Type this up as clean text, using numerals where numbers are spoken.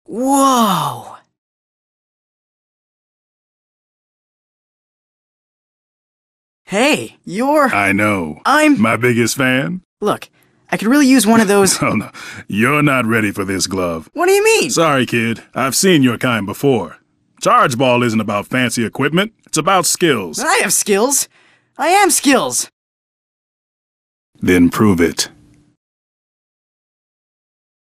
Whoa! Hey, you're... I know. I'm... My biggest fan? Look, I could really use one of those... Oh, no. You're not ready for this glove. What do you mean? Sorry, kid. I've seen your kind before. Charge ball isn't about fancy equipment. It's about skills. I have skills. I am skills. Then prove it.